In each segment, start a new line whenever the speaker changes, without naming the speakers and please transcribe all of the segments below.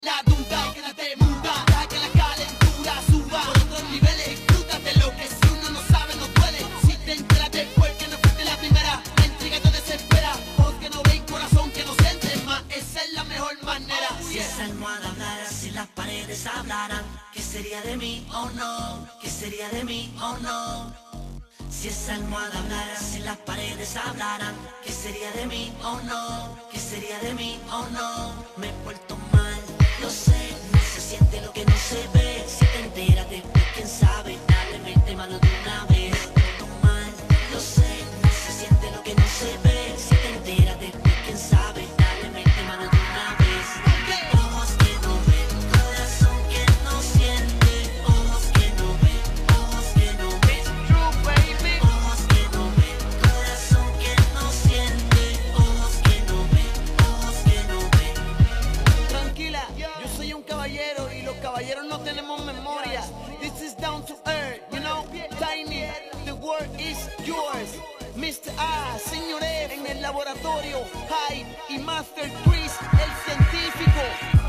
La duda y quédate muda, deja que la calentura suba. Por otros niveles disfrútate lo que si uno no sabe no duele. Si te enteras después que no fuiste la primera, la intriga te desespera. Ojos que no ven, corazón que no siente más, esa es la mejor manera.
Si esa almohada hablara, si las paredes hablaran, ¿qué sería de mí? Oh no, ¿qué sería de mí? Oh no. Si esa almohada hablara, si las paredes hablaran, ¿qué sería de mí? Oh no, ¿qué sería de mí? Oh no. Me he puesto mal, lo sé, no se siente lo que no se ve. Si te enteras después, quién sabe, dale mente malo de una vez. Me he puesto mal, lo sé, no se siente lo que no se ve. Si te enteras después, quién sabe, dale mente malo de una vez. Ojos que no ven, corazón que no siente. Ojos que no ven, ojos que no ven. Ojos que no ven, corazón que no siente. Ojos que no ven, ojos que no ven.
Tranquila, yo soy un caballero y los caballeros no tenemos memoria. This is down to earth, you know, Tiny, the world is yours. Mr. A, señores, en el laboratorio, Hype y Master Chris, el científico.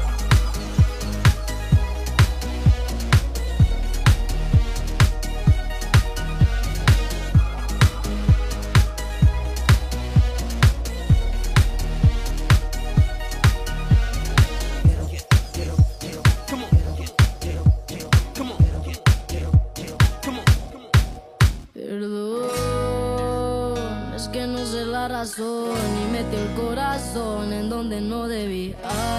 Come on, come on, come on.
Perdón, es que no sé la razón y metí el corazón en donde no debía.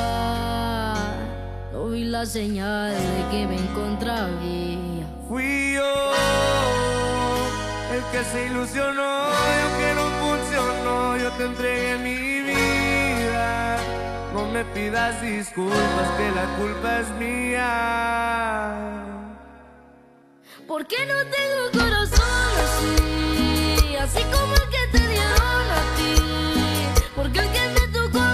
No vi la señal de que me encontraba.
Fui yo el que se ilusionó y aunque no funcionó, yo te entregué mi vida. No me pidas disculpas, que la culpa es mía.
¿Por qué no tengo corazón?